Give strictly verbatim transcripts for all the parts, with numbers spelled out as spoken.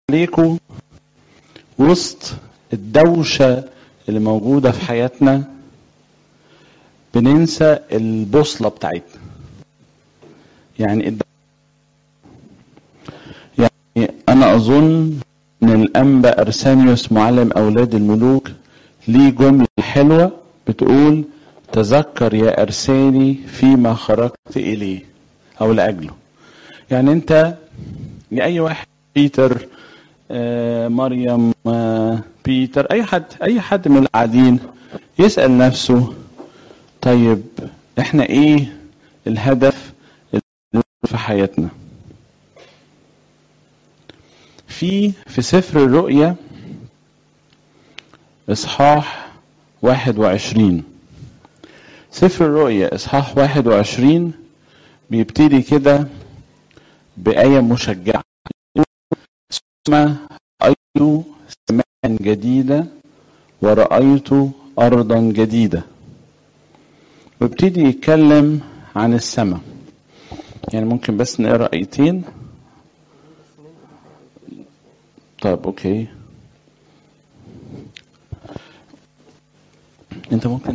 عليكم وسط الدوشة اللي موجودة في حياتنا بننسى البوصلة بتاعتنا. يعني يعني أنا أظن إن الأنبا أرسانيوس معلم أولاد الملوك ليه جملة حلوة بتقول: تذكر يا أرساني فيما خرجت إليه أو لأجله. يعني أنت لأي واحد، بيتر، آه، مريم، آه، بيتر، أي حد أي حد من القاعدين يسأل نفسه: طيب إحنا إيه الهدف في حياتنا؟ في في سفر الرؤيا إصحاح واحد وعشرين. سفر الرؤيا إصحاح واحد وعشرين بيبتدي كده بآية مشجعة: ثم رأيت سماء جديدة ورأيت أرضا جديدة. ويبتدي يتكلم عن السماء. يعني ممكن بس نقرأ آيتين. طيب أوكي، أنت ممكن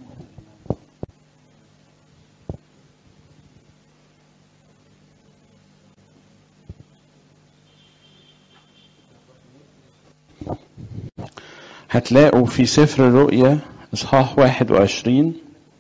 هتلاقوا في سفر الرؤيا إصحاح واحد وعشرين: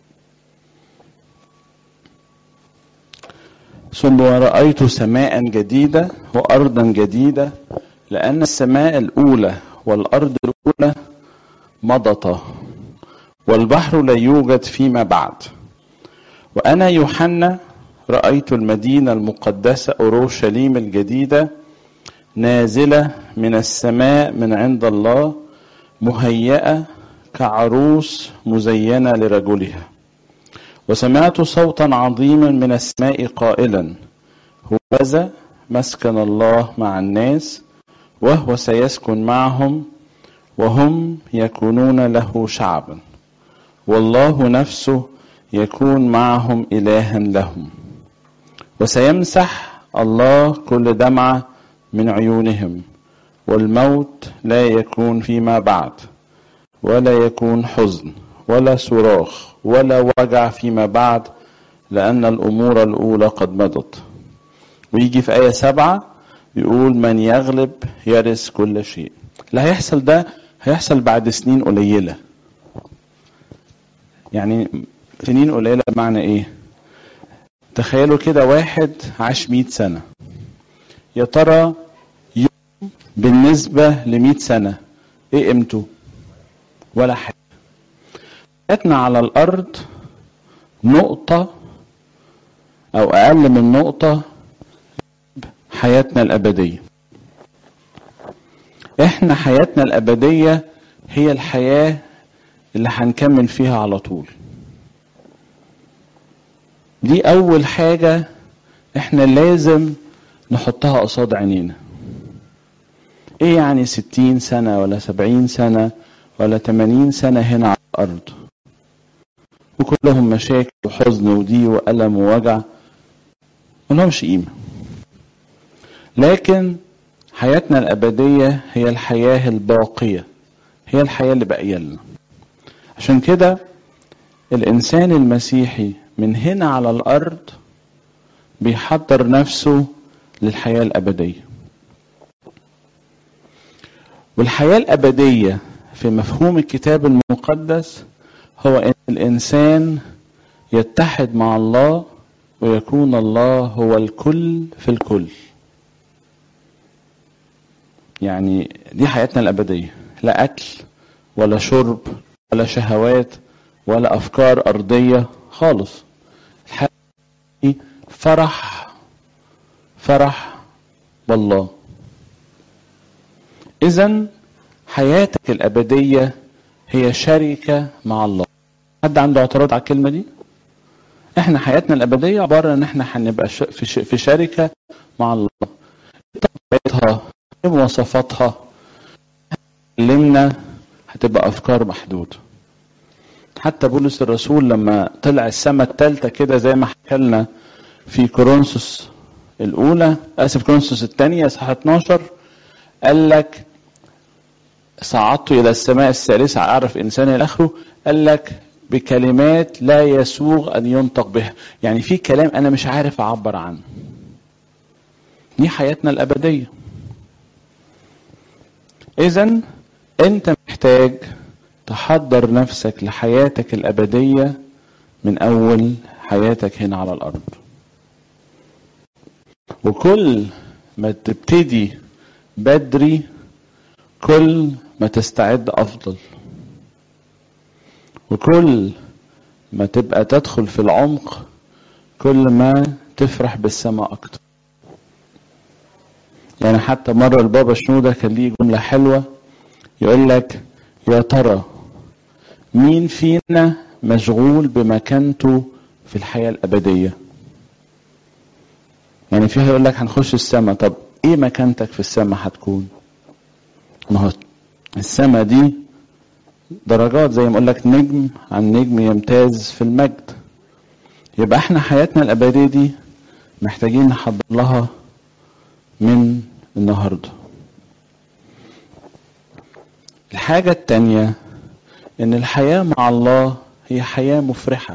ثم رأيت سماء جديدة وأرضا جديدة، لأن السماء الأولى والأرض الأولى مضتا والبحر لا يوجد فيما بعد. وأنا يوحنا رأيت المدينة المقدسة أورشليم الجديدة نازلة من السماء من عند الله، مهيئة كعروس مزينة لرجلها. وسمعت صوتا عظيما من السماء قائلا: هوذا مسكن الله مع الناس، وهو سيسكن معهم، وهم يكونون له شعبا، والله نفسه يكون معهم إلها لهم. وسيمسح الله كل دمعة من عيونهم، والموت لا يكون فيما بعد، ولا يكون حزن ولا صراخ ولا وجع فيما بعد، لأن الأمور الأولى قد مضت. ويجي في آية سبعة يقول: من يغلب يرث كل شيء. اللي هيحصل ده هيحصل بعد سنين قليلة. يعني سنين قليلة بمعنى ايه؟ تخيلوا كده واحد عاش مئة سنة، يا ترى يوم بالنسبة لمئة سنة ايه قيمته؟ ولا حاجة. حياتنا على الأرض نقطة أو أقل من نقطة حياتنا الأبدية. إحنا حياتنا الأبدية هي الحياة اللي هنكمل فيها على طول. دي أول حاجة إحنا لازم نحطها قصاد عينينا. إيه يعني ستين سنة ولا سبعين سنة ولا تمانين سنة هنا على الأرض وكلهم مشاكل وحزن وضيق وألم ووجع؟ ملهمش قيمة. لكن حياتنا الأبدية هي الحياة الباقية، هي الحياة اللي باقية لنا. عشان كده الإنسان المسيحي من هنا على الأرض بيحضر نفسه للحياة الأبدية. والحياة الأبدية في مفهوم الكتاب المقدس هو أن الإنسان يتحد مع الله ويكون الله هو الكل في الكل. يعني دي حياتنا الأبدية، لا أكل ولا شرب ولا شهوات ولا أفكار أرضية خالص. الحياة دي فرح فرح بالله. إذن حياتك الأبدية هي شركة مع الله. حد عنده اعتراض على الكلمة دي؟ احنا حياتنا الأبدية عبارة ان احنا هنبقى في شركة مع الله. طبيعتها، مواصفاتها، علمنا هتبقى أفكار محدودة. حتى بولس الرسول لما طلع السماء الثالثة كده زي ما حكى لنا في كورنثوس الأولى، آسف كورنثوس الثانية إصحاح اتناشر، قال لك صعدت الى السماء الثالثة اعرف انسان الى اخره، قال لك بكلمات لا يسوغ ان ينطق بها، يعني في كلام انا مش عارف اعبر عنه. دي حياتنا الابدية. اذن انت محتاج تحضر نفسك لحياتك الابدية من اول حياتك هنا على الارض، وكل ما تبتدي بدري كل ما تستعد افضل، وكل ما تبقى تدخل في العمق كل ما تفرح بالسماء اكتر. يعني حتى مرة البابا شنودة كان ليه جملة حلوة يقول لك يا ترى مين فينا مشغول بمكانته في الحياة الأبدية؟ يعني فيها يقول لك هنخش السماء، طب ايه مكانتك في السماء هتكون؟ ما هو السماء دي درجات، زي ما اقول لك نجم عن نجم يمتاز في المجد. يبقى احنا حياتنا الأبدية دي محتاجين نحضر لها من النهاردة. الحاجة التانية ان الحياة مع الله هي حياة مفرحة.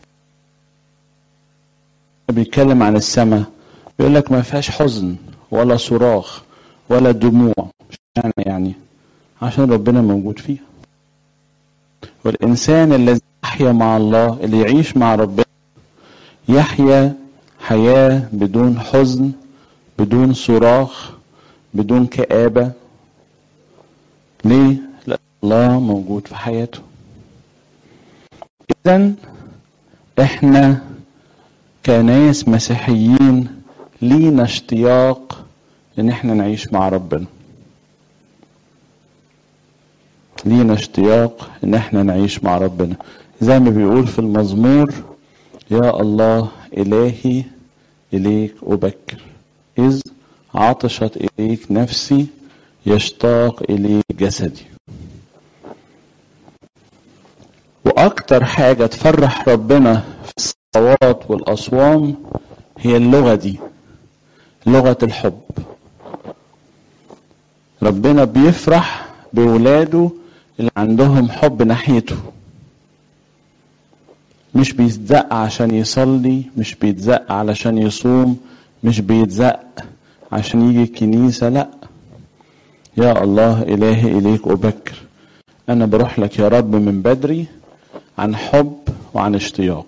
بيتكلم عن السماء بيقول لك ما فيهاش حزن ولا صراخ ولا دموع، يعني يعني عشان ربنا موجود فيها. والإنسان الذي يحيا مع الله، اللي يعيش مع ربنا، يحيا حياة بدون حزن، بدون صراخ، بدون كآبة. ليه؟ لأن الله موجود في حياته. إذن إحنا كناس مسيحيين لينا اشتياق إن إحنا نعيش مع ربنا. لينا اشتياق إن إحنا نعيش مع ربنا، زي ما بيقول في المزمور يا الله إلهي إليك أبكر، إذ عطشت إليك نفسي، يشتاق إليك جسدي. وأكتر حاجة تفرح ربنا في الصلوات والأصوام هي اللغة دي، لغة الحب. ربنا بيفرح بولاده اللي عندهم حب ناحيته، مش بيتزق عشان يصلي، مش بيتزق علشان يصوم، مش بيتزق عشان يجي الكنيسة، لا. يا الله إلهي إليك أبكر، أنا بروح لك يا رب من بدري عن حب وعن اشتياق.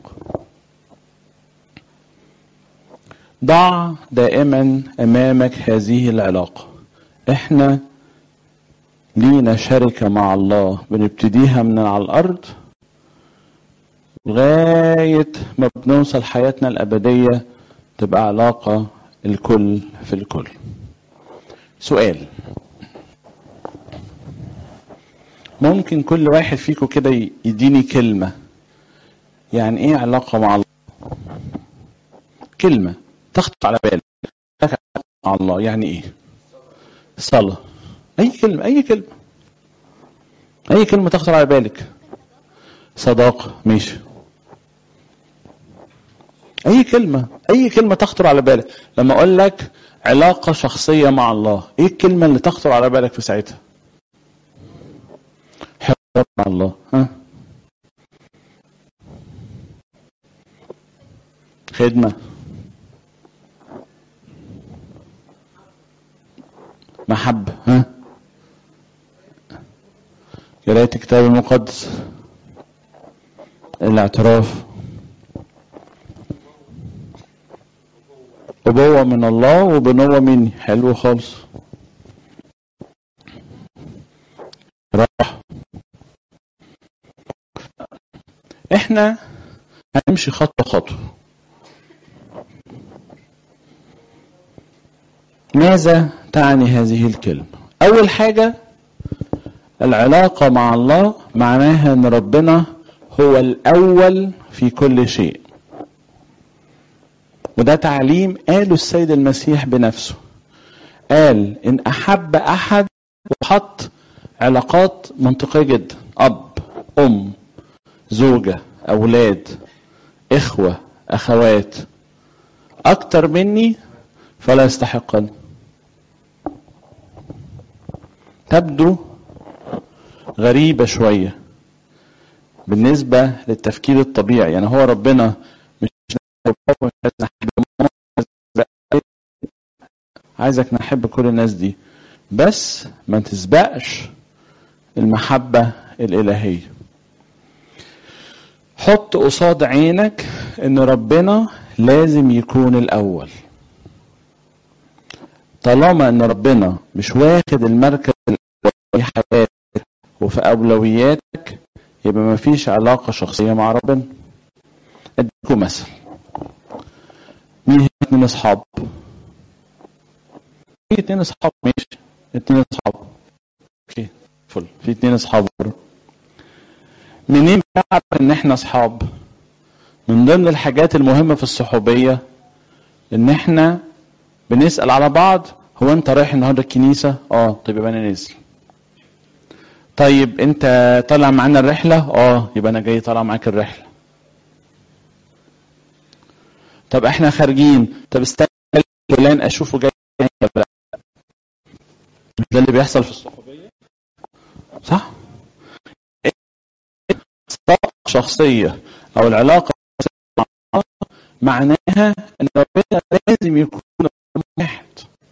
ضع دائما أمامك هذه العلاقة. إحنا لينا شركة مع الله بنبتديها من على الأرض لغاية ما بنوصل حياتنا الأبدية تبقى علاقة الكل في الكل. سؤال، ممكن كل واحد فيكم كده يديني كلمة يعني ايه علاقة مع الله؟ كلمة تخطر على بالك مع الله يعني ايه؟ صلاة. اي كلمة اي كلمة اي كلمة تخطر على بالك. صداقة، ماشي. اي كلمة اي كلمة تخطر على بالك. لما اقول لك علاقة شخصية مع الله، ايه الكلمة اللي تخطر على بالك في ساعتها؟ حوار مع الله. ها؟ خدمة، محبة، ها؟ قراءة الكتاب المقدس، الاعتراف، أبوة من الله وبنوة مني. حلو خالص. راح احنا هنمشي خطوة خطوة. ماذا تعني هذه الكلمة؟ أول حاجة، العلاقة مع الله معناها أن ربنا هو الأول في كل شيء. وده تعليم قاله السيد المسيح بنفسه. قال إن أحب أحد وحط علاقات منطقية جدا، أب، أم، زوجة، أولاد، إخوة، أخوات، أكتر مني فلا يستحقني. تبدو غريبة شوية بالنسبة للتفكير الطبيعي. يعني هو ربنا مش عايزك نحب كل الناس دي، بس ما تسبقش المحبة الإلهية. حط قصاد عينك ان ربنا لازم يكون الأول. طالما ان ربنا مش واخد المركز الأول في حياتك وفي أولوياتك، يبقى ما فيش علاقة شخصية مع ربنا. اديكم مثل. مين هي اتنين اصحاب؟ في اتنين اصحاب، ماشي، اتنين اصحاب، اوكي فل، في اتنين اصحاب. منين بنعرف ان احنا اصحاب؟ من ضمن الحاجات المهمة في الصحوبية ان احنا بنسأل على بعض، هو انت رايح النهارده الكنيسة؟ اه. طيب يبقى انا نازل. طيب انت طالع معانا الرحلة؟ اه. يبقى انا جاي طالع معاك الرحلة. طب احنا خارجين، طب استنى فلان اشوفه جاي ولا لا. مش ده اللي بيحصل في الصحوبية؟ صح؟ العلاقة شخصية او العلاقة معناها ان ربنا لازم يكون رقم واحد.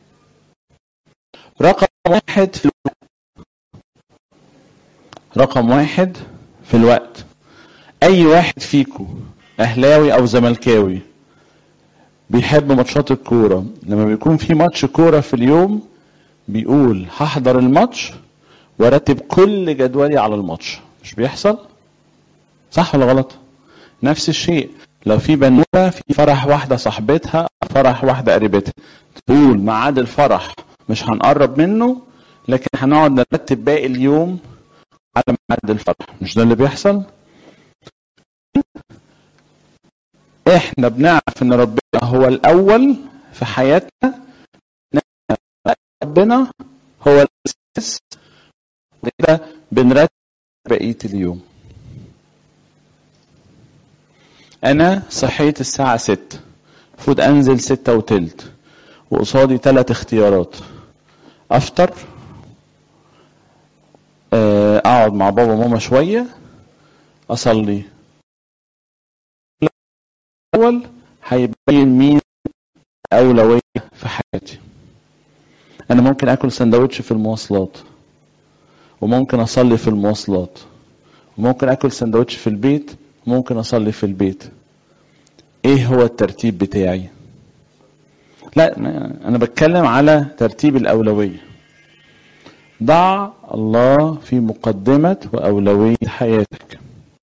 رقم واحد في الوقت. رقم واحد في الوقت. اي واحد فيكم اهلاوي او زملكاوي بيحب ماتشات الكورة، لما بيكون في ماتش كورة في اليوم بيقول هحضر الماتش وارتب كل جدولي على الماتش. مش بيحصل؟ صح ولا غلط؟ نفس الشيء لو في بنوته في فرح واحده صاحبتها، فرح واحده قريبتها، تقول ميعاد الفرح مش هنقرب منه، لكن هنقعد نرتب باقي اليوم على ميعاد الفرح. مش ده اللي بيحصل؟ احنا بنعرف ان ربنا هو الاول في حياتنا، ربنا هو الاساس، وكده بنرتب بقيه اليوم. انا صحيت الساعه ستة، المفروض انزل ستة وتلت، وقصادي ثلاث اختيارات: افطر، اقعد مع بابا وماما شويه، اصلي. الاول هيبين مين اولويه في حياتي. انا ممكن اكل سندوتش في المواصلات، وممكن اصلي في المواصلات، وممكن اكل سندوتش في البيت، وممكن اصلي في البيت. ايه هو الترتيب بتاعي؟ لا، انا بتكلم على ترتيب الاولويه. ضع الله في مقدمه واولويه حياتك.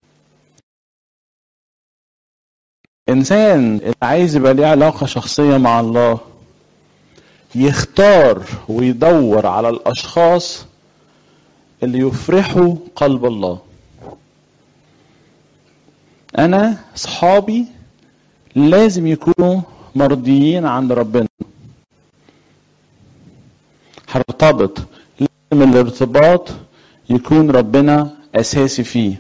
انسان اللي عايز يبقى ليه علاقه شخصيه مع الله يختار ويدور على الاشخاص اللي يفرحوا قلب الله. انا صحابي لازم يكونوا مرضيين عند ربنا. هرتبط، لازم الارتباط يكون ربنا اساسي فيه.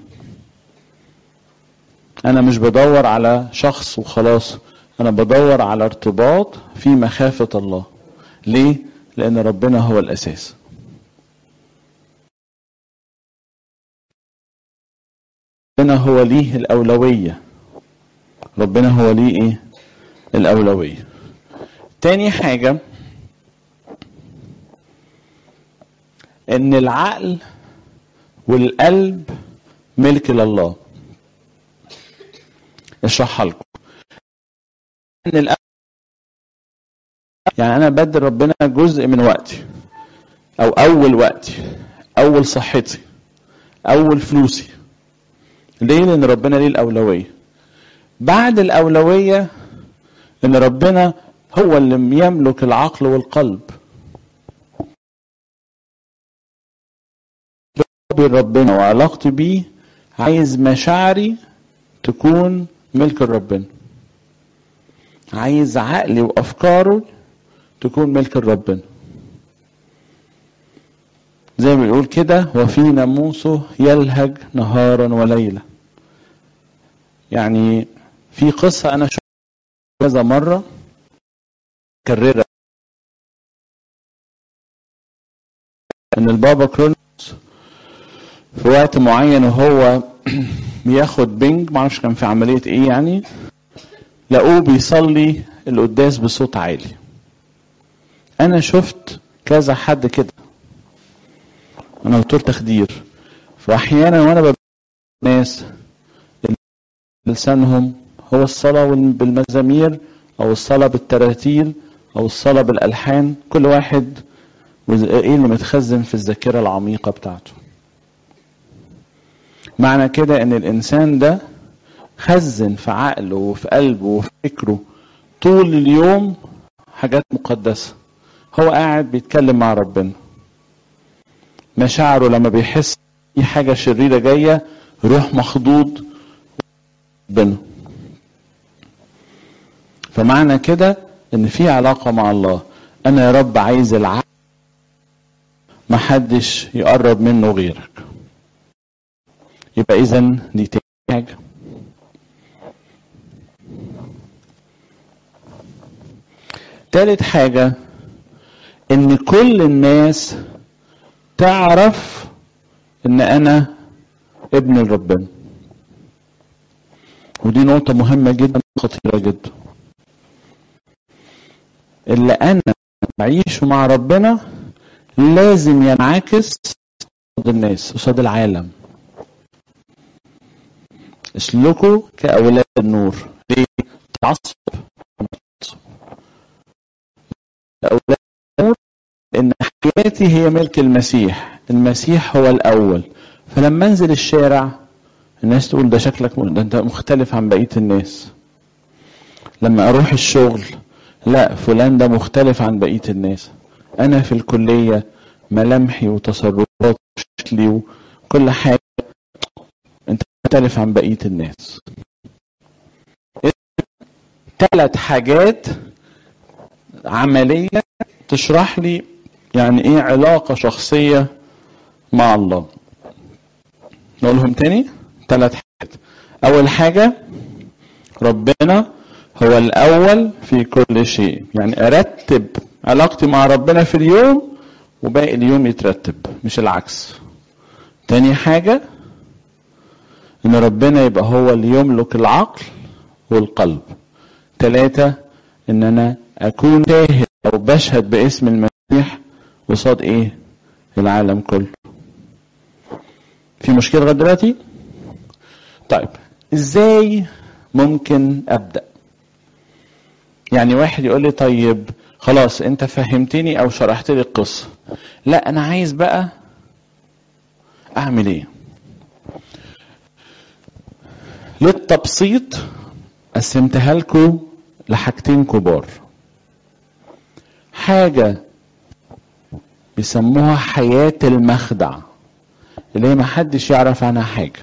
انا مش بدور على شخص وخلاص، انا بدور على ارتباط في مخافة الله. ليه؟ لان ربنا هو الاساس. ربنا هو ليه الاولوية. ربنا هو ليه ايه الاولوية. تاني حاجة ان العقل والقلب ملك لله. اشرحها لكم. ان القلب يعني انا بدي ربنا جزء من وقتي، او اول وقتي، اول صحتي، اول فلوسي. ليه؟ لان ربنا ليه الاولوية. بعد الاولوية ان ربنا هو اللي يملك العقل والقلب. ربنا وعلاقتي بيه عايز مشاعري تكون ملك ربنا، عايز عقلي وافكاره تكون ملك ربنا. زي ما بيقول كده: وفي ناموسه يلهج نهارا وليلا. يعني في قصة انا شفتها كذا مرة كررها. ان البابا كرولوس في وقت معين وهو بياخد بنج، معرفش كان في عملية ايه يعني، لقوه بيصلي القداس بصوت عالي. انا شفت كذا حد كده، انا دكتور تخدير، فاحيانا وانا ببقى ناس لسانهم هو الصلاة بالمزامير او الصلاة بالتراتيل او الصلاة بالالحان، كل واحد ايه اللي متخزن في الذاكرة العميقة بتاعته. معنى كده ان الانسان ده خزن في عقله وفي قلبه وفي فكره طول اليوم حاجات مقدسة. هو قاعد بيتكلم مع ربنا، مشاعره لما بيحس في حاجة شريرة جاية روح مخضوض ربنا. فمعنى كده ان في علاقة مع الله. انا يا رب عايز العقل ما حدش يقرب منه غيرك. يبقى اذن دي تاني حاجة. تالت حاجة ان كل الناس تعرف ان انا ابن ربنا، ودي نقطة مهمة جدا خطيرة جدا. اللي انا بعيشه مع ربنا لازم ينعكس قصاد الناس، قصاد العالم. اسلكوا كأولاد النور. ليه؟ تعصب أولاد النور إن حياتي هي ملك المسيح، المسيح هو الأول. فلما انزل الشارع الناس تقول ده شكلك ده انت مختلف عن بقية الناس. لما اروح الشغل لا فلان ده مختلف عن بقية الناس. انا في الكلية ملامحي وتصرفاتي وشكلي وكل حاجة انت مختلف عن بقية الناس. ثلاث حاجات عملية تشرح لي يعني ايه علاقة شخصية مع الله. نقولهم تاني. ثلاث حاجات. اول حاجة ربنا هو الاول في كل شيء، يعني ارتب علاقتي مع ربنا في اليوم وباقي اليوم يترتب، مش العكس. تاني حاجة ان ربنا يبقى هو اللي يملك العقل والقلب. ثلاثة ان انا اكون شاهد او بشهد باسم المسيح قصاد ايه؟ العالم كله. في مشكلة لغاية دلوقتي؟ طيب ازاي ممكن ابدأ؟ يعني واحد يقول لي طيب خلاص انت فهمتني او شرحت لي القصة، لا انا عايز بقى اعمل ايه؟ للتبسيط قسمتها لكم لحاجتين كبار. حاجة بيسموها حياة المخدع، اللي هي محدش يعرف عنها حاجة،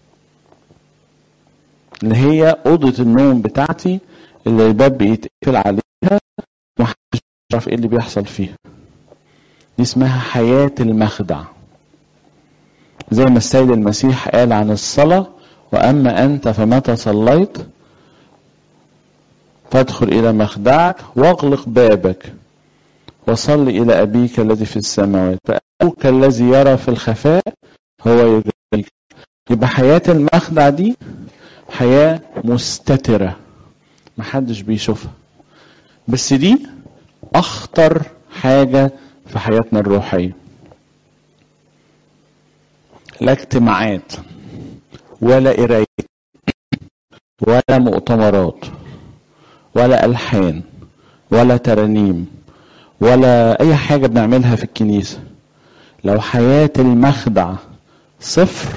اللي هي أوضة النوم بتاعتي اللي الباب بيتقفل عليها ومحدش يعرف ايه اللي بيحصل فيها. دي اسمها حياة المخدع. زي ما السيد المسيح قال عن الصلاة: وأما أنت فمتى صليت فادخل إلى مخدعك واغلق بابك وصل إلى أبيك الذي في السماوات فأبوك الذي يرى في الخفاء هو يجزيك. يبقى حياة المخدع دي حياة مستترة محدش بيشوفها، بس دي أخطر حاجة في حياتنا الروحية. لا اجتماعات ولا قرايات ولا مؤتمرات ولا ألحان ولا ترانيم ولا أي حاجة بنعملها في الكنيسة. لو حياة المخدع صفر،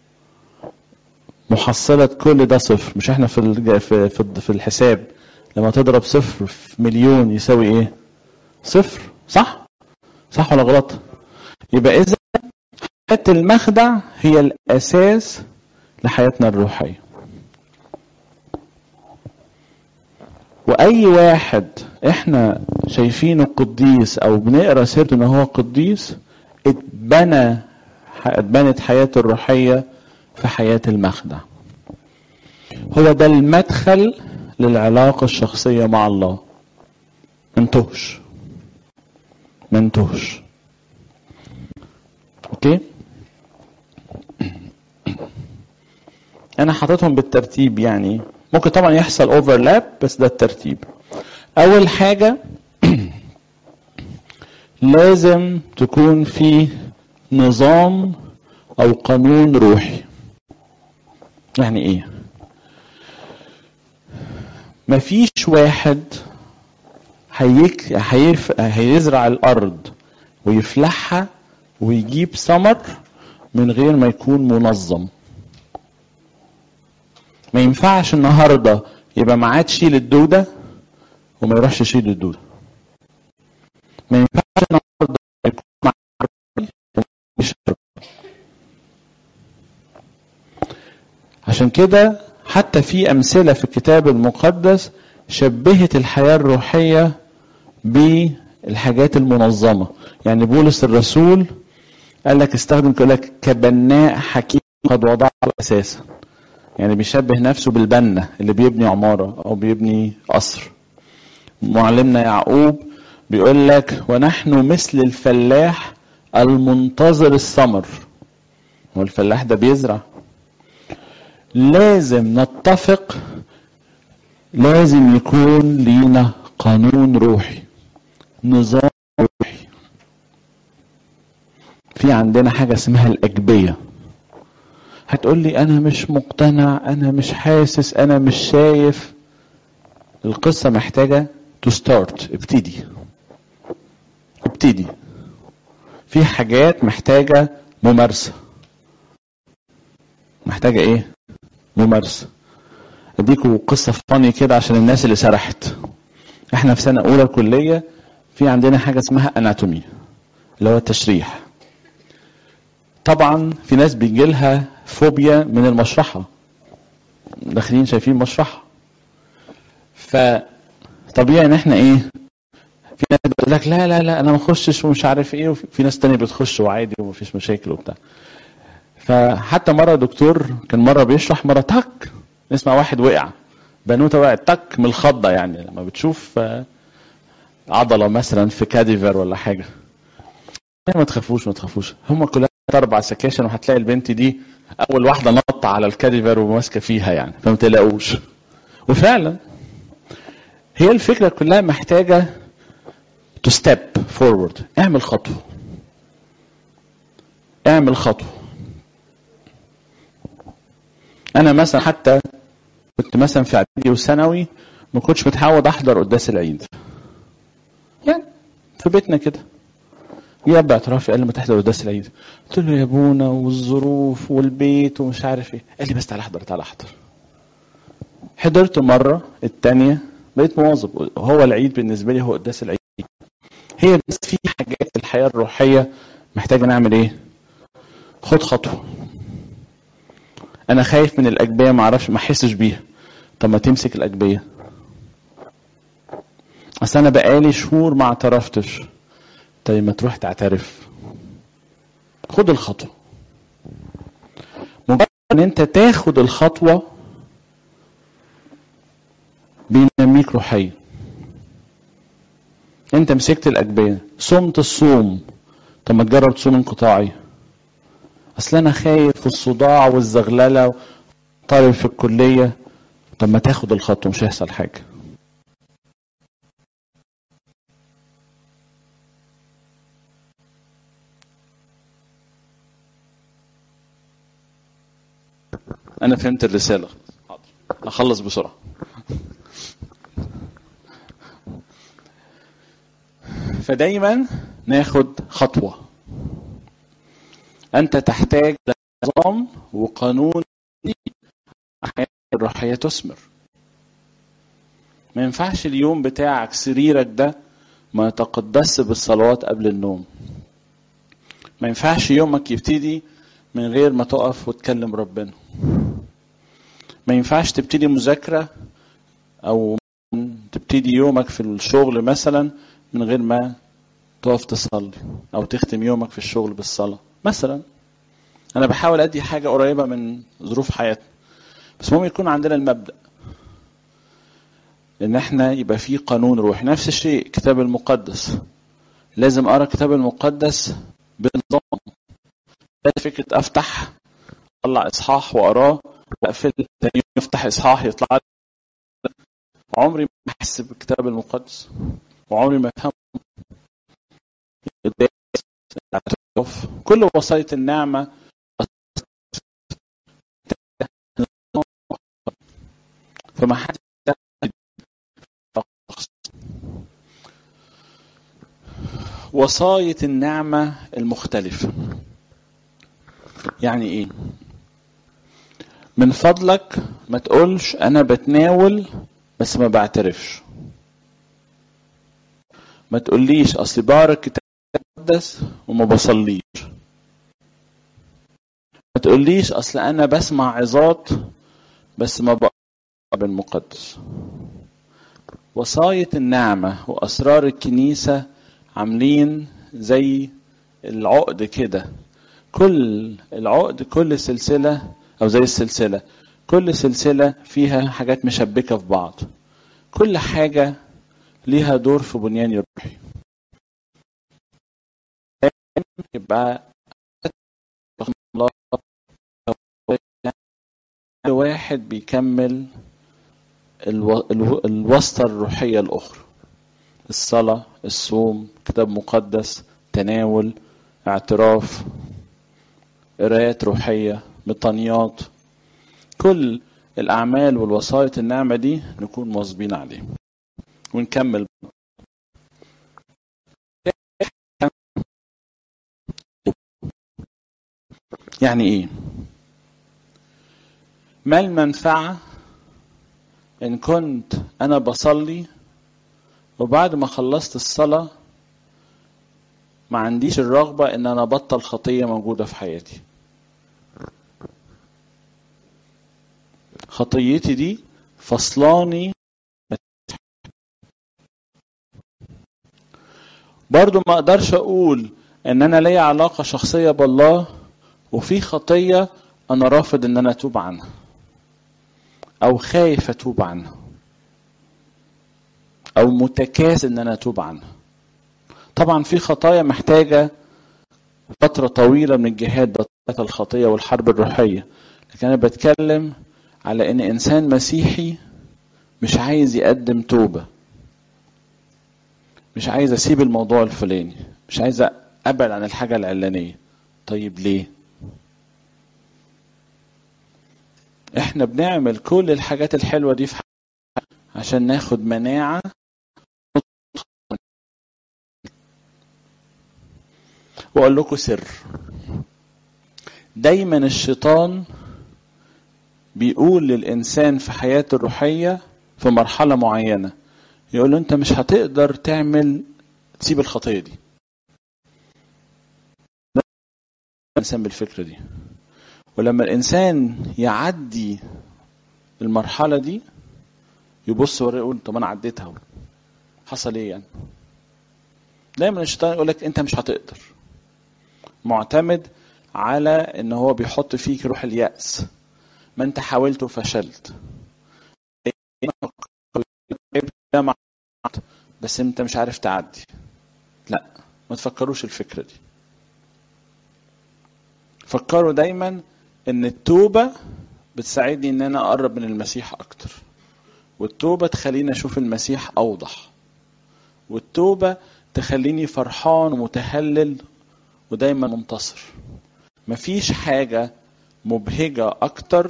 محصلة كل ده صفر. مش احنا في في في الحساب لما تضرب صفر في مليون يساوي ايه؟ صفر. صح؟ صح ولا غلط؟ يبقى إذا حياة المخدع هي الأساس لحياتنا الروحية. وأي واحد احنا شايفينه قديس أو بنقرأ سيرته إنه هو قديس، اتبنى اتبنت حياته الروحية في حياة المخدع. هو ده المدخل للعلاقة الشخصية مع الله. منتهش منتهش اوكي، انا حاططهم بالترتيب، يعني ممكن طبعا يحصل اوفرلاب بس ده الترتيب. اول حاجة لازم تكون في نظام او قانون روحي. يعني ايه؟ مفيش واحد هيك هيف... هيزرع الارض ويفلحها ويجيب ثمر من غير ما يكون منظم. ما ينفعش النهارده يبقى معاه تشيل الدوده وما يروحش يشيل الدوده. ما ينفعش النهارده يكون معاه يشرب. عشان كده حتى في امثله في الكتاب المقدس شبهت الحياه الروحيه بالحاجات المنظمه. يعني بولس الرسول قال لك استخدم يقول لك كبناء حكيم قد وضع اساسا. يعني بيشبه نفسه بالبنا اللي بيبني عماره او بيبني قصر. معلمنا يعقوب بيقول لك ونحن مثل الفلاح المنتظر الثمر. هو الفلاح ده بيزرع. لازم نتفق، لازم يكون لينا قانون روحي، نظام روحي. في عندنا حاجة اسمها الأجبية. هتقول لي أنا مش مقتنع، أنا مش حاسس، أنا مش شايف. القصة محتاجة to start. ابتدي ابتدي. في حاجات محتاجة ممارسة. محتاجة ايه؟ ممارسة. اديكوا قصة فاني كده عشان الناس اللي سرحت. احنا في سنة اولى كلية في عندنا حاجة اسمها اناتومي اللي هو التشريح. طبعا في ناس بيجي لها فوبيا من المشرحة، داخلين شايفين مشرحة، فطبيعي ان احنا ايه، في ناس بتقول لك لا لا لا انا ما اخشش ومش عارف ايه، وفي ناس تانية بتخش وعادي ومفيش مشاكل وبتاع. فحتى مرة دكتور كان مرة بيشرح، مرة تك نسمع واحد وقع، بنوته وقعت تك من الخضة. يعني لما بتشوف عضلة مثلا في كاديفر ولا حاجة، ما تخافوش ما تخافوش، هم كلها اربع سكاشن وهتلاقي البنت دي اول واحدة نط على الكاديفر وماسكة فيها يعني، فما تلاقوش. وفعلا هي الفكرة كلها محتاجة to step forward. اعمل خطوة، اعمل خطوة. انا مثلا حتى كنت مثلا في اعدادي وثانوي ما كنتش متعود احضر قداس العيد، يعني في بيتنا كده. جه اب اعترافي قال لي ما تحضر قداس العيد. قلت له يا ابونا والظروف والبيت ومش عارف ايه. قال لي بس تعالى احضر تعالى احضر. حضرت مره، الثانيه بقيت مواظب. هو العيد بالنسبه لي هو قداس العيد. هي بس في حاجات في الحياه الروحيه محتاجه نعمل ايه؟ خد خطوه. انا خايف من الاجبيه، ما اعرفش ما احسش بيها. طب ما تمسك الاجبيه. اصل انا بقالي شهور ما اعترفتش. طيب ما تروح تعترف. خد الخطوه. مجرد ان انت تاخد الخطوه بينميك روحيا. انت مسكت الاجبيه، صمت الصوم، طب ما تجرب تصوم انقطاعي. اصل انا خايف الصداع والزغلله طالب في الكليه. طب ما تاخد الخطوه، مش هيحصل حاجه. انا فهمت الرساله. حاضر اخلص بسرعه. فدايما ناخد خطوه. انت تحتاج نظام وقانون حياتك الروحيه تثمر. ما ينفعش اليوم بتاعك سريرك ده ما يتقدس بالصلوات قبل النوم. ما ينفعش يومك يبتدي من غير ما تقف وتكلم ربنا. ما ينفعش تبتدي مذاكرة او تبتدي يومك في الشغل مثلا من غير ما تقف تصلي، او تختم يومك في الشغل بالصلاة مثلا. انا بحاول ادي حاجة قريبة من ظروف حياتنا، بس مهم يكون عندنا المبدأ ان احنا يبقى فيه قانون روحي. نفس الشيء الكتاب المقدس، لازم اقرا الكتاب المقدس بنظام. فكرة افتح اطلع اصحاح واقراه واقفل، تاني يوم افتح اصحاح يطلع. عمري ما احس بالكتاب المقدس وعمري ما افهم كل وصاية النعمة. فما حد وصاية النعمة المختلفة يعني ايه؟ من فضلك ما تقولش انا بتناول بس ما بعترفش. ما تقوليش اصل بارك كتاب مقدس وما بصليش. ما تقوليش اصل انا بسمع عظات بس ما بقرا بالمقدس. وصاية النعمة واسرار الكنيسة عاملين زي العقد كده. كل العقد كل سلسلة او زي السلسلة، كل سلسلة فيها حاجات مشبكة في بعض، كل حاجة ليها دور في بنيان الروحي. يبقى الله واحد بيكمل الو... الو... الواسطة الروحية الأخرى: الصلاة، الصوم، كتاب مقدس، تناول، اعتراف، قراءات روحية، مطانيات. كل الأعمال والوصاية النعمة دي نكون مواظبين عليه ونكمل. يعني ايه؟ ما المنفعة ان كنت انا بصلي وبعد ما خلصت الصلاة ما عنديش الرغبة ان انا ابطل خطية موجودة في حياتي؟ خطيتي دي فصلاني. برضو ما اقدرش اقول ان انا ليا علاقة شخصية بالله وفي خطية انا رافض ان انا اتوب عنها او خايف اتوب عنها او متكاسل ان انا اتوب عنها. طبعا في خطايا محتاجة فترة طويلة من الجهاد ضد الخطية والحرب الروحية، لكن انا بتكلم على ان انسان مسيحي مش عايز يقدم توبة، مش عايز اسيب الموضوع الفلاني، مش عايز ابعد عن الحاجة العلانية. طيب ليه؟ احنا بنعمل كل الحاجات الحلوة دي في حاجة عشان ناخد مناعة. واقول لكم سر: دايما الشيطان بيقول للإنسان في حياته الروحية في مرحلة معينة، يقول له انت مش هتقدر تعمل تسيب الخطية دي. الإنسان بالفكرة دي، ولما الإنسان يعدي المرحلة دي يبص وراه يقول طب أنا عديتها، حصل إيه يعني؟ دايما الشيطان يقول لك أنت مش هتقدر، معتمد على إن هو بيحط فيك روح اليأس. ما أنت حاولت وفشلت، بس أنت مش عارف تعدي. لا، ما تفكروش الفكرة دي. فكروا دايما ان التوبة بتساعدني ان انا اقرب من المسيح اكتر، والتوبة تخليني اشوف المسيح اوضح، والتوبة تخليني فرحان ومتهلل ودايما منتصر. مفيش حاجة مبهجة اكتر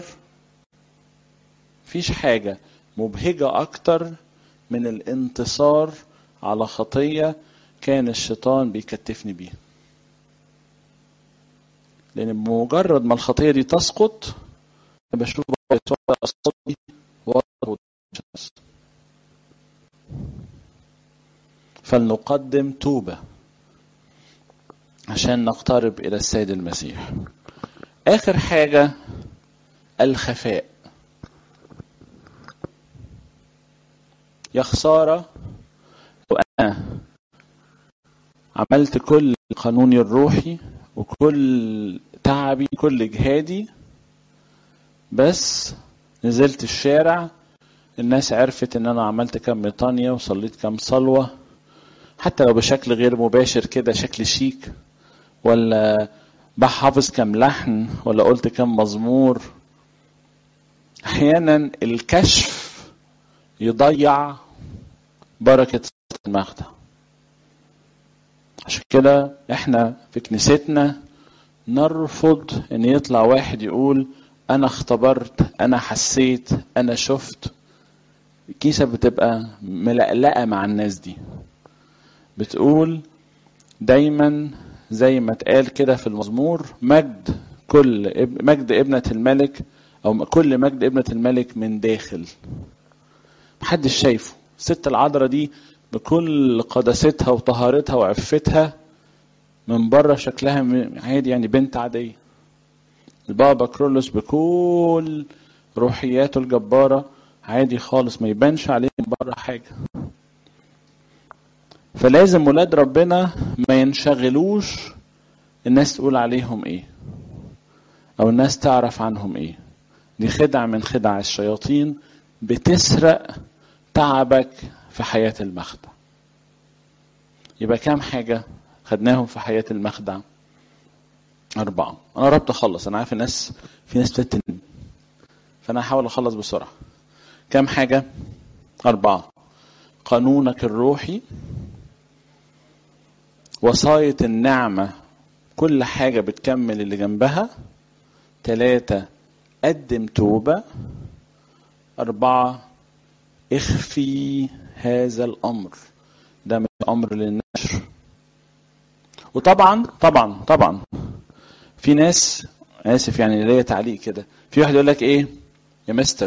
مفيش حاجة مبهجة اكتر من الانتصار على خطية كان الشيطان بيكتفني بيها. لأن بمجرد ما الخطية دي تسقط بشوف أصلي وأرضه. فلنقدم توبة عشان نقترب إلى السيد المسيح. آخر حاجة الخفاء. يا خسارة لو أنا عملت كل قانوني الروحي وكل تعبي كل جهادي، بس نزلت الشارع الناس عرفت ان انا عملت كم ميطانية وصليت كم صلوة، حتى لو بشكل غير مباشر كده، شكل شيك، ولا بحافظ كم لحن ولا قلت كم مزمور. احيانا الكشف يضيع بركة المخدع. عشان كده احنا في كنيستنا نرفض ان يطلع واحد يقول انا اختبرت، انا حسيت، انا شفت. الكنيسة بتبقى ملقلقة مع الناس دي، بتقول دايما زي ما اتقال كده في المزمور، مجد كل مجد ابنة الملك، او كل مجد ابنة الملك من داخل، محدش شايفه. الست العذراء دي بكل قداستها وطهارتها وعفتها من بره شكلها عادي، يعني بنت عادية. البابا كرولوس بكل روحياته الجبارة عادي خالص، ما يبانش عليه من بره حاجة. فلازم ولاد ربنا ما ينشغلوش الناس تقول عليهم ايه او الناس تعرف عنهم ايه. دي خدعة من خدع الشياطين بتسرق تعبك في حياة المخدع. يبقى كام حاجة خدناهم في حياة المخدع؟ أربعة. أنا قربت أخلص، أنا عارف الناس في ناس بتتنم، فأنا هحاول أخلص بسرعة. كام حاجة؟ أربعة. قانونك الروحي، وصاية النعمة كل حاجة بتكمل اللي جنبها. ثلاثة، قدم توبة. أربعة، اخفي هذا الأمر، ده مش أمر للنشر. وطبعا طبعا طبعا في ناس، آسف يعني ليا تعليق كده، في واحد يقول لك إيه يا مستر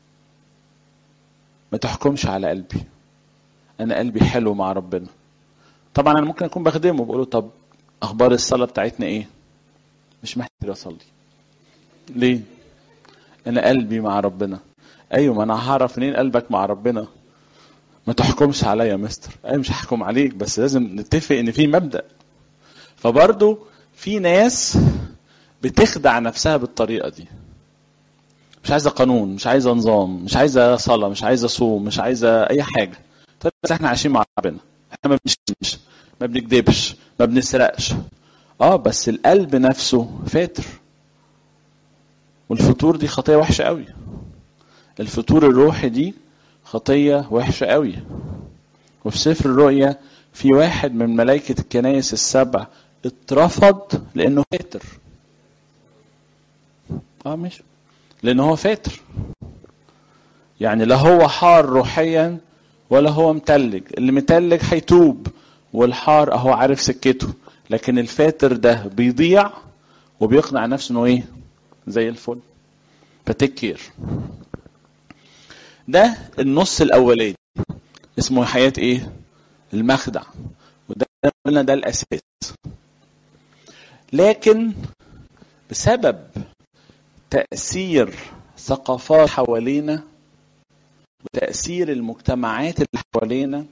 ما تحكمش على قلبي، أنا قلبي حلو مع ربنا. طبعا أنا ممكن أكون بخدمه بقوله طب أخبار الصلاة بتاعتنا إيه؟ مش محتاج أصلي. ليه؟ أنا قلبي مع ربنا. أيوة، ما أنا هعرف منين قلبك مع ربنا؟ ما تحكمش عليا يا مستر. أيوة مش هحكم عليك، بس لازم نتفق إن في مبدأ. فبرضو في ناس بتخدع نفسها بالطريقة دي، مش عايزة قانون، مش عايزة نظام، مش عايزة صلاة، مش عايزة صوم، مش عايزة أي حاجة. طيب بس احنا عايشين مع ربنا، احنا ما بنشتمش، ما بنكذبش، ما بنسرقش. اه بس القلب نفسه فاتر، والفطور دي خطية وحشة قوي. الفطور الروحي دي خطية وحشة قوي. وفي سفر الرؤيا في واحد من ملائكة الكنائس السبع اترفض لأنه فاتر. اه مش لأنه هو فاتر، يعني لا هو حار روحيا ولا هو متلج. اللي متلج هيتوب، والحار اهو عارف سكته، لكن الفاتر ده بيضيع وبيقنع نفسه انه ايه زي الفل. فتكير ده النص الاولاني اسمه حياة ايه المخدع، وده قلنا ده الاساس. لكن بسبب تأثير ثقافات حوالينا وتأثير المجتمعات اللي حوالينا،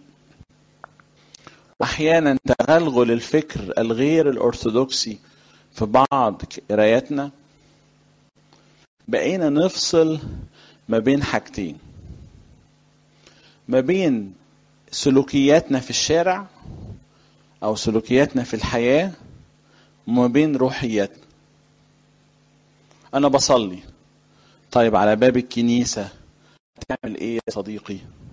واحيانا تغلغل الفكر الغير الارثوذكسي في بعض قراياتنا، بقينا نفصل ما بين حاجتين، ما بين سلوكياتنا في الشارع او سلوكياتنا في الحياة وما بين روحياتنا. انا بصلي، طيب على باب الكنيسة هتعمل ايه يا صديقي؟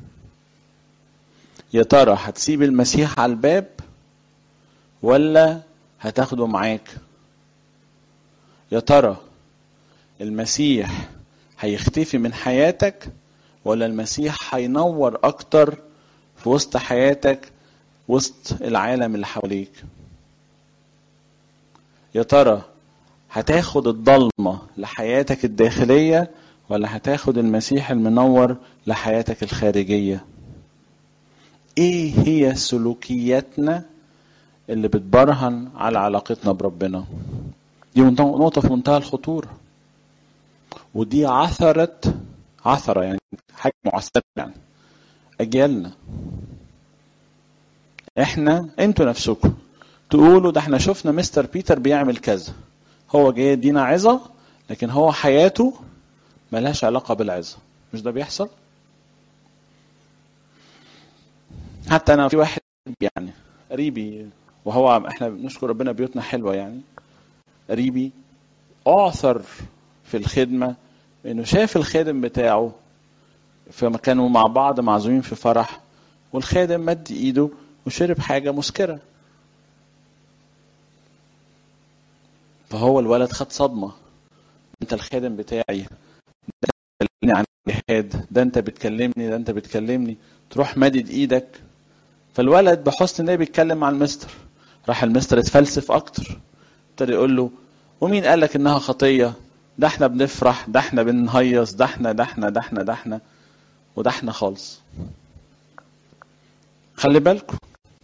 يا ترى هتسيب المسيح على الباب ولا هتاخده معاك؟ يا ترى المسيح هيختفي من حياتك ولا المسيح هينور اكتر في وسط حياتك وسط العالم اللي حواليك؟ يا ترى هتاخد الضلمة لحياتك الداخلية ولا هتاخد المسيح المنور لحياتك الخارجية؟ ايه هي سلوكياتنا اللي بتبرهن على علاقتنا بربنا؟ دي نقطة في منتهى الخطورة، ودي عثرت عثرة يعني حاجة معثرة يعني أجيالنا. احنا انتوا نفسكم تقولوا ده احنا شفنا مستر بيتر بيعمل كذا، هو جاي يدينا عظة لكن هو حياته ملهاش علاقة بالعظة. مش ده بيحصل؟ حتى انا في واحد يعني قريبي، وهو احنا بنشكر ربنا بيوتنا حلوة يعني، قريبي اعثر في الخدمة انه شاف الخادم بتاعه فما كانوا مع بعض معزومين في فرح، والخادم مد ايده وشرب حاجة مسكرة، فهو الولد خد صدمة. انت الخادم بتاعي، ده بتكلمني عن الجهاد، ده انت بتكلمني ده انت بتكلمني تروح مدد ايدك. فالولد بحسن نيه بيتكلم مع المستر، راح المستر اتفلسف اكتر، ابتدى يقول له ومين قالك انها خطية؟ ده احنا بنفرح، ده احنا بنهيص، ده احنا ده احنا ده احنا ده احنا وده احنا خالص. خلي بالكم،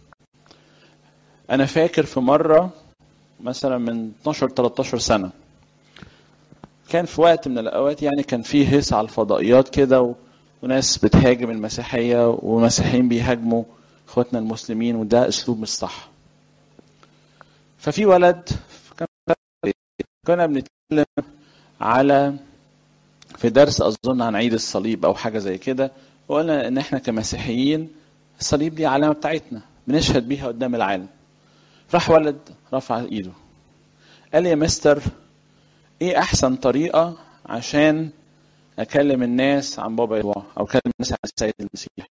انا فاكر في مرة مثلا من اتناشر تلتاشر سنة، كان في وقت من الاوقات يعني كان فيه هيص على الفضائيات كده و... وناس بتهاجم المسيحية ومسيحيين بيهاجموا اخواتنا المسلمين، وده اسلوب مش صح. ففي ولد كنا بنتكلم على في درس اظن عن عيد الصليب او حاجة زي كده، وقلنا ان احنا كمسيحيين الصليب دي علامة بتاعتنا بنشهد بيها قدام العالم. راح ولد رفع ايده قال لي يا مستر ايه احسن طريقة عشان اكلم الناس عن بابا يسوع او اكلم الناس عن السيد المسيح؟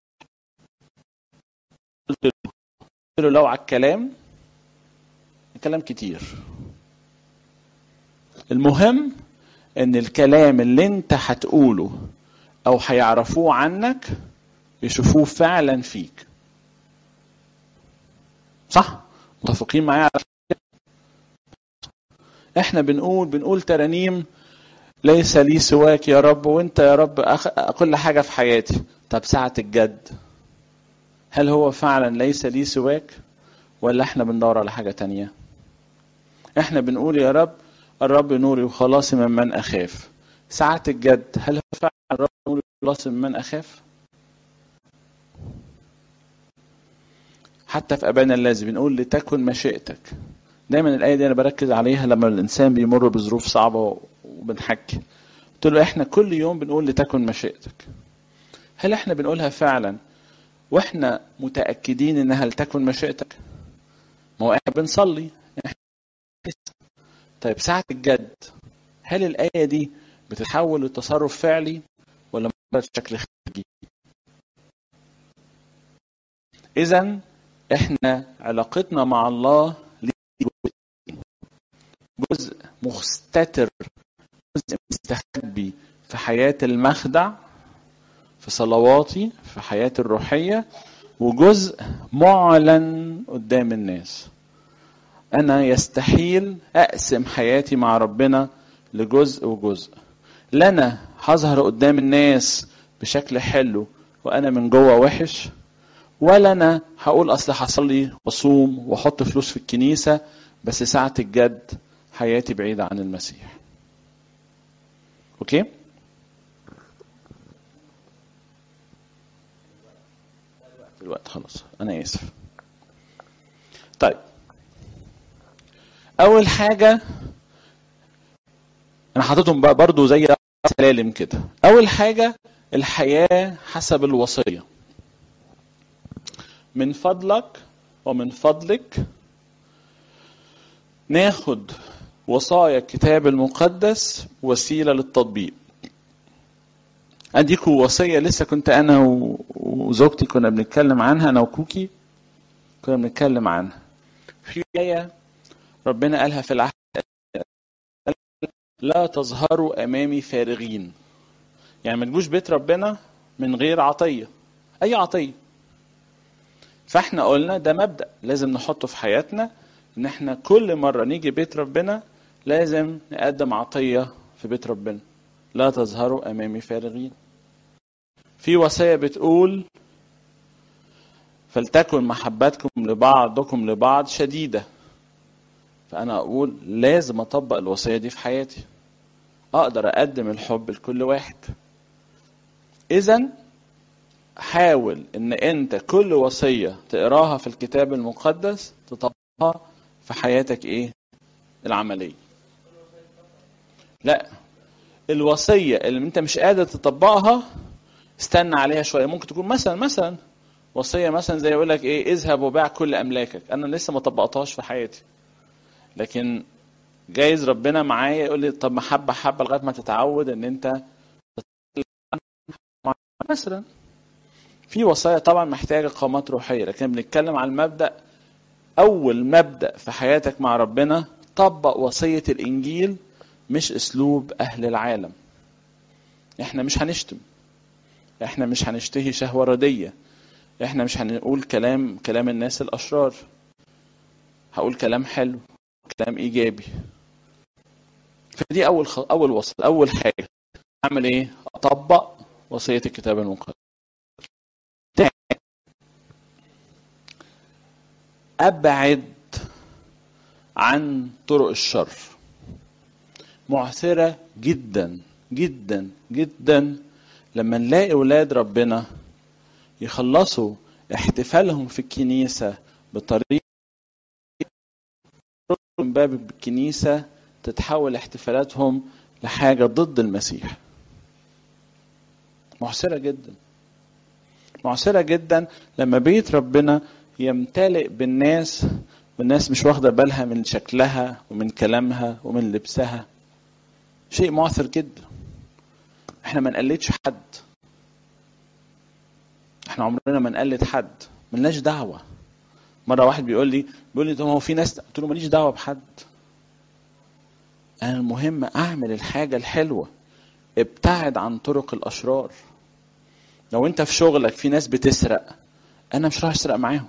قلت له, قلت له لو على الكلام، الكلام كتير، المهم ان الكلام اللي انت هتقوله او هيعرفوه عنك يشوفوه فعلا فيك. صح؟ متفقين معايا؟ احنا بنقول بنقول ترانيم ليس لي سواك يا رب، وانت يا رب أخ... كل حاجة في حياتي. طب ساعة الجد هل هو فعلا ليس لي سواك، ولا احنا بندور على حاجة تانية؟ احنا بنقول يا رب الرب نوري وخلاصي من من اخاف. ساعة الجد هل هو فعلا الرب نوري وخلاصي من من اخاف؟ حتى في ابانا الذي بنقول لتكن مشيئتك. دايما الايه دي انا بركز عليها لما الانسان بيمر بظروف صعبه وبنحكي، قلت له احنا كل يوم بنقول لتكن مشيئتك. هل احنا بنقولها فعلا واحنا متاكدين انها لتكن مشيئتك؟ ما هو احنا بنصلي. طيب ساعه الجد هل الايه دي بتتحول لتصرف فعلي ولا مجرد شكل خارجي؟ اذا احنا علاقتنا مع الله جزء مستتر، جزء مستخبي في حياة المخدع، في صلواتي، في حياتي الروحية، وجزء معلن قدام الناس. أنا يستحيل أقسم حياتي مع ربنا لجزء وجزء. لنا هظهر قدام الناس بشكل حلو وأنا من جوه وحش، ولا أنا هقول أصل هصلي وصوم وحط فلوس في الكنيسة بس ساعة الجد حياتي بعيدة عن المسيح. أوكي؟ الوقت خلاص، أنا آسف. طيب أول حاجة أنا حاططهم بقى برضو زي سلالم كده. أول حاجة الحياة حسب الوصية. من فضلك ومن فضلك ناخد وصايا الكتاب المقدس وسيلة للتطبيق. أديكوا وصية لسه كنت أنا وزوجتي كنا بنتكلم عنها، أنا وكوكي كنا بنتكلم عنها. في آية ربنا قالها في العهد: لا تظهروا أمامي فارغين. يعني ما تجوش بيت ربنا من غير عطية، أي عطية. فاحنا قلنا ده مبدأ لازم نحطه في حياتنا، ان احنا كل مرة نيجي بيت ربنا لازم نقدم عطية في بيت ربنا. لا تظهروا أمامي فارغين. في وصية بتقول فلتكن محبتكم لبعضكم لبعض شديدة. فأنا أقول لازم أطبق الوصية دي في حياتي، أقدر أقدم الحب لكل واحد. إذن حاول إن أنت كل وصية تقراها في الكتاب المقدس تطبقها في حياتك إيه العملية. لا، الوصية اللي أنت مش قادر تطبقها استنى عليها شوية. ممكن تكون مثلا مثلا وصية مثلا زي يقول لك إيه، اذهب وبيع كل أملاكك. أنا لسه ما طبقتهاش في حياتي، لكن جايز ربنا معايا يقول لي طب محبه حبه لغايه ما تتعود ان انت مثلا. في وصايا طبعا محتاجه قامات روحيه، لكن بنتكلم عن المبدا. اول مبدا في حياتك مع ربنا طبق وصيه الانجيل، مش اسلوب اهل العالم. احنا مش هنشتم، احنا مش هنشتهي شهوه رديه، احنا مش هنقول كلام كلام الناس الاشرار. هقول كلام حلو، كلام ايجابي. فدي اول خ... اول وصل اول حاجه اعمل ايه؟ اطبق وصيه الكتاب المقدس. ابعد عن طرق الشر. معثره جدا جدا جدا لما نلاقي اولاد ربنا يخلصوا احتفالهم في الكنيسه بطريقه من باب الكنيسه تتحول احتفالاتهم لحاجه ضد المسيح. معثره جدا معثره جدا لما بيت ربنا يمتلئ بالناس، والناس مش واخده بالها من شكلها ومن كلامها ومن لبسها. شيء معثر جدا. احنا ما نقلدش حد، احنا عمرنا ما نقلد حد، ملناش دعوه. مره واحد بيقول لي بيقول لي طب هو في ناس، قلت له ماليش دعوه بحد. انا المهم اعمل الحاجه الحلوه، ابتعد عن طرق الاشرار. لو انت في شغلك في ناس بتسرق، انا مش راح اسرق معاهم،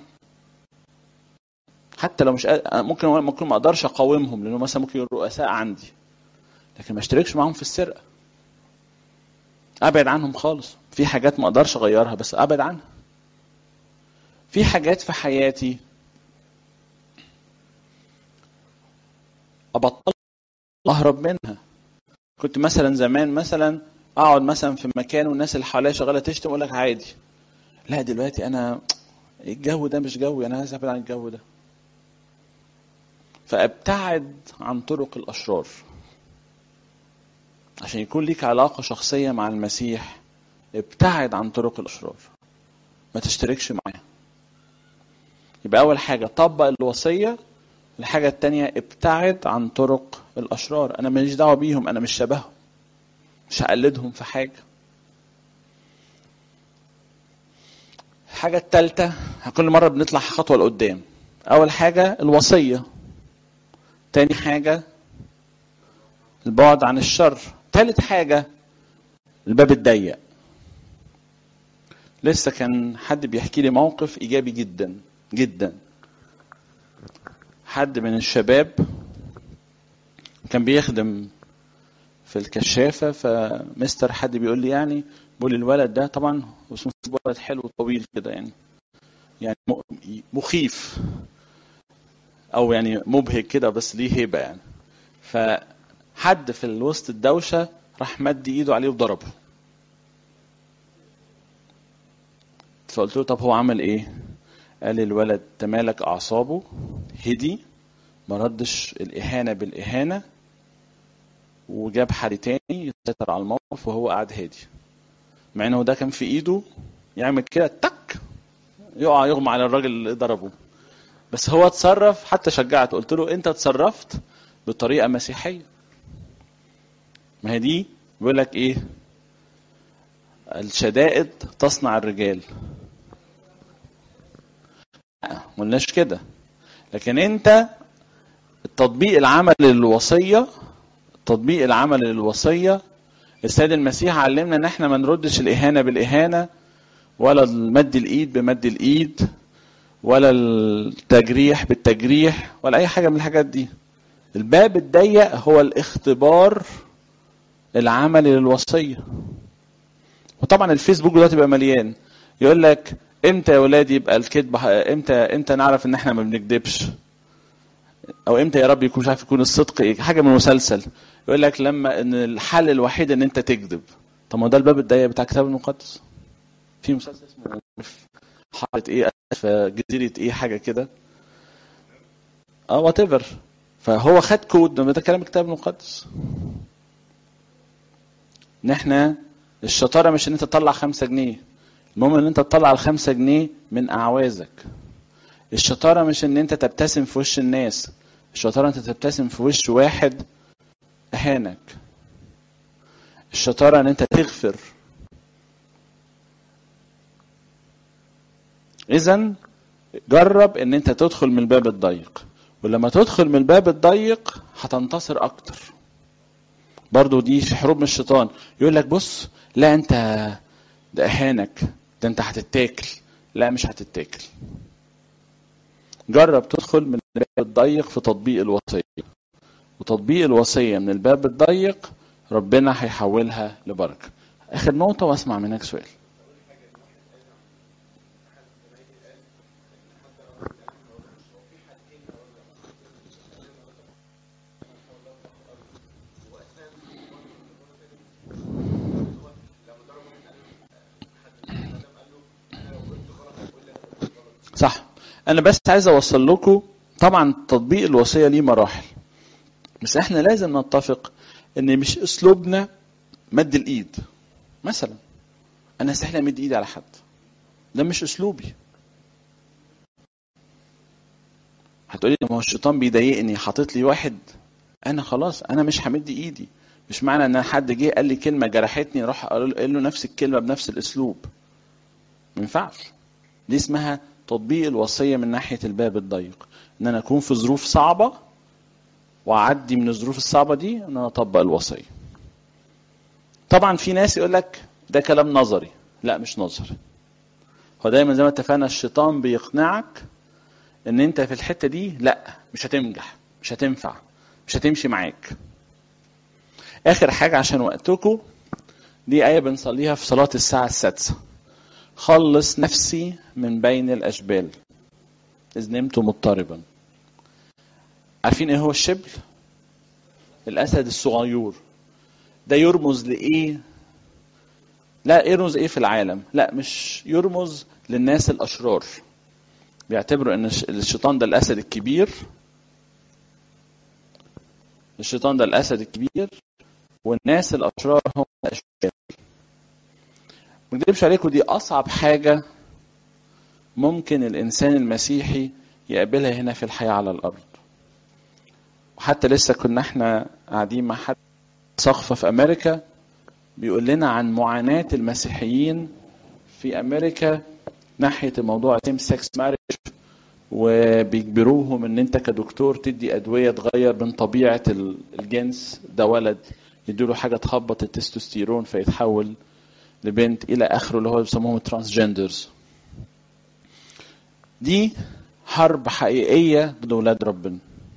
حتى لو مش أ... ممكن ممكن ما اقدرش اقاومهم، لانه مثلا ممكن الرؤساء عندي، لكن ما اشتركش معاهم في السرقه. ابعد عنهم خالص. في حاجات ما اقدرش اغيرها بس ابعد عنها. في حاجات في حياتي ابطل اهرب منها. كنت مثلا زمان مثلا اقعد مثلا في مكان والناس اللي حواليا شغاله تشتم، اقول لك عادي. لا دلوقتي انا الجو ده مش جوي، انا عايز ابعد عن الجو ده. فابتعد عن طرق الاشرار عشان يكون ليك علاقه شخصيه مع المسيح. ابتعد عن طرق الاشرار، ما تشتركش معاه. يبقى اول حاجه طبق الوصيه. الحاجه التانية ابتعد عن طرق الاشرار. انا ماليش دعوه بيهم، انا مش شبههم، مش هقلدهم في حاجه. الحاجه الثالثه، كل مره بنطلع خطوه لقدام. اول حاجه الوصيه، تاني حاجه البعد عن الشر، ثالث حاجه الباب الضيق. لسه كان حد بيحكي لي موقف ايجابي جدا جدا. حد من الشباب كان بيخدم في الكشافه، فمستر حد بيقول لي يعني بيقول الولد ده طبعا اسمه ولد حلو طويل كده، يعني يعني مخيف او يعني مبهج كده، بس ليه هيبه يعني. فحد في الوسط الدوشه راح مد ايده عليه وضربه. فقلت له طب هو عمل ايه؟ قال لي الولد تمالك اعصابه، هدي، ما ردش الاهانه بالاهانه، وجاب حد تاني يسيطر على الموقف وهو قاعد هادي. مع انه ده كان في ايده يعمل كده تك يقع يغمى على الراجل اللي ضربه، بس هو اتصرف. حتى شجعته، قلت له انت اتصرفت بطريقه مسيحيه. ما هي دي بيقول لك ايه؟ الشدائد تصنع الرجال. ما قلناش كده، لكن انت التطبيق العمل للوصيه، تطبيق العمل للوصيه. السيد المسيح علمنا ان احنا ما نردش الاهانه بالاهانه، ولا مد الايد بمد الايد، ولا التجريح بالتجريح، ولا اي حاجه من الحاجات دي. الباب الضيق هو الاختبار العملي للوصيه. وطبعا الفيسبوك دلوقتي بقى مليان يقول لك امتى يا ولادي يبقى الكذب، امتى امتى نعرف ان احنا ما بنكذبش، او امتى يا رب يكون مش عارف يكون الصدق ايه، حاجه من مسلسل يقول لك لما ان الحل الوحيد ان انت تكذب. طب ما ده الباب الضيق بتاع الكتاب المقدس. في مسلسل اسمه حاره ايه في جزيره ايه حاجه كده، اه وات ايفر. فهو خد كود ده كلام الكتاب المقدس. ان احنا الشطاره مش ان انت تطلع خمسة جنيه، المهم ان انت تطلع الخمسة جنيه من اعوازك. الشطاره مش ان انت تبتسم في وش الناس، الشطارة انت تبتسم في وش واحد اهانك. الشطارة ان انت تغفر. اذن جرب ان انت تدخل من الباب الضيق، ولما تدخل من الباب الضيق هتنتصر اكتر. برضو دي في حروب من الشيطان، يقول لك بص لا انت ده اهانك، ده انت هتتاكل. لا مش هتتاكل. جرب تدخل من الباب الضيق في تطبيق الوصية، وتطبيق الوصية من الباب الضيق ربنا هيحولها لبركة. اخر نقطة واسمع منك سؤال. صح. انا بس عايز اوصل لكم طبعا تطبيق الوصية ليه مراحل، بس احنا لازم نتفق ان مش اسلوبنا مد الايد. مثلا انا استحيل امد ايدي على حد، ده مش اسلوبي. هتقولي ما هو الشيطان بيضايقني، حاطط لي واحد، انا خلاص انا مش همد ايدي. مش معنى ان حد جه قال لي كلمه جرحتني اروح اقول له نفس الكلمه بنفس الاسلوب. ما ينفعش. دي اسمها تطبيق الوصيه من ناحيه الباب الضيق، ان انا اكون في ظروف صعبه واعدي من الظروف الصعبه دي ان انا اطبق الوصيه. طبعا في ناس يقول لك ده كلام نظري. لا مش نظري. هو دايما زي ما اتفقنا الشيطان بيقنعك ان انت في الحته دي لا مش هتنجح، مش هتنفع، مش هتمشي معاك. اخر حاجه عشان وقتكم، دي ايه بنصليها في صلاه الساعه السادسه: خلص نفسي من بين الاشبال اذ نمت مضطربا. عارفين ايه هو الشبل؟ الاسد الصغير. ده يرمز لايه؟ لا يرمز ايه في العالم؟ لا مش يرمز للناس الاشرار. بيعتبروا ان الشيطان ده الاسد الكبير، الشيطان ده الاسد الكبير والناس الاشرار هم الاشبال. ما اكذبش عليكم دي اصعب حاجه ممكن الانسان المسيحي يقابلها هنا في الحياه على الارض. وحتى لسه كنا احنا قاعدين مع حد سقفه في امريكا بيقول لنا عن معاناه المسيحيين في امريكا ناحيه الموضوع سيم سكس ماريج، وبيجبروهم ان انت كدكتور تدي ادويه تغير من طبيعه الجنس، ده ولد يديله حاجه تخبط التستوستيرون فيتحول لبنت الى اخره، اللي هو بيسموهم الترانسجندرز. دي حرب حقيقيه ضد اولاد ربنا.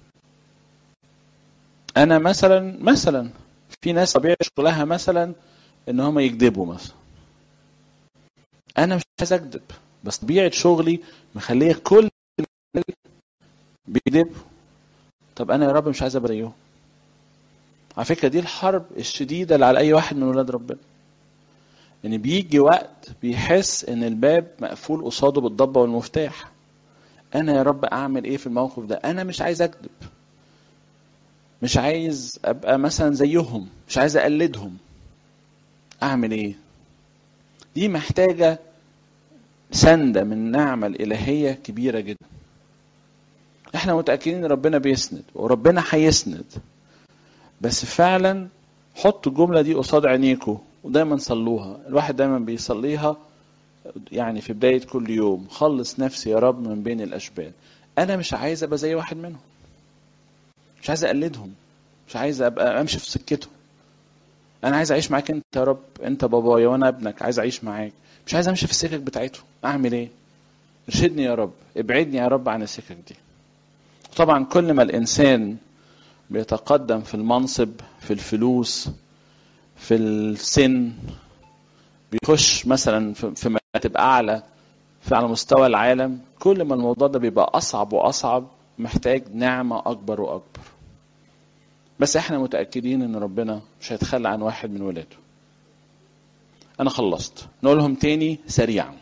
انا مثلا مثلا في ناس طبيعه شغلها مثلا ان هم يكذبوا مثلا. انا مش عايز اكذب، بس طبيعه شغلي مخليه كل بيكذبوا. طب انا يا رب مش عايز ابقى زيهم. على فكره دي الحرب الشديده اللي على اي واحد من اولاد ربنا، ان يعني بيجي وقت بيحس ان الباب مقفول قصاده بالضبه والمفتاح. انا يا رب اعمل ايه في الموقف ده؟ انا مش عايز اكذب، مش عايز ابقى مثلا زيهم، مش عايز اقلدهم. اعمل ايه؟ دي محتاجه سنده من نعمه الالهيه كبيره جدا. احنا متاكدين ان ربنا بيسند وربنا هيسند، بس فعلا حطوا الجمله دي قصاد عينيكم ودايما صلوها. الواحد دايما بيصليها يعني في بدايه كل يوم: خلص نفسي يا رب من بين الاشبال. انا مش عايز ابقى زي واحد منهم، مش عايز اقلدهم، مش عايز ابقى امشي في سكتهم. انا عايز اعيش معاك انت يا رب، انت بابايا وانا ابنك، عايز اعيش معاك، مش عايز امشي في السكك بتاعتهم. اعمل ايه؟ ارشدني يا رب، ابعدني يا رب عن السكك دي. طبعا كل ما الانسان بيتقدم في المنصب، في الفلوس، في السن، بيخش مثلا في مراتب اعلى في على مستوى العالم، كل ما الموضوع ده بيبقى اصعب واصعب، محتاج نعمة اكبر واكبر. بس احنا متأكدين ان ربنا مش هيتخلى عن واحد من ولاده. انا خلصت. نقولهم تاني سريعا.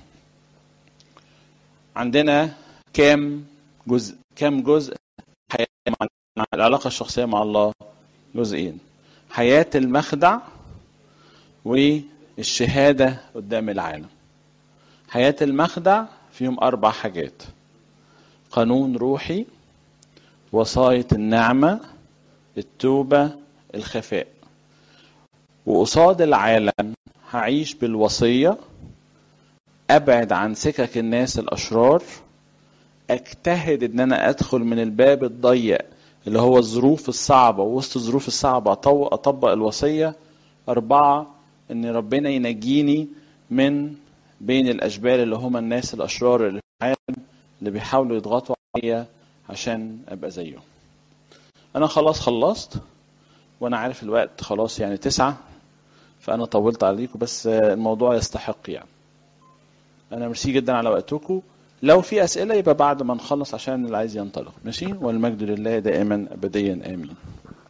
عندنا كام جزء؟ كام جزء حياة مع العلاقة الشخصية مع الله؟ جزئين: حياة المخدع والشهادة قدام العالم. حياة المخدع فيهم أربع حاجات: قانون روحي، وصاية النعمة، التوبة، الخفاء. وقصاد العالم هعيش بالوصية، ابعد عن سكك الناس الاشرار، اجتهد ان انا ادخل من الباب الضيق اللي هو الظروف الصعبة، ووسط الظروف الصعبة اطبق الوصية. اربعة، ان ربنا ينجيني من بين الاشبال اللي هم الناس الاشرار اللي في العالم اللي بيحاولوا يضغطوا عليا عشان ابقى زيهم. انا خلاص خلصت، وانا عارف الوقت خلاص يعني تسعة، فانا طولت عليكم، بس الموضوع يستحق يعني. انا ميرسي جدا على وقتكم. لو في اسئله يبقى بعد ما نخلص عشان اللي عايز ينطلق. ماشي، والمجد لله دائما ابديا امين.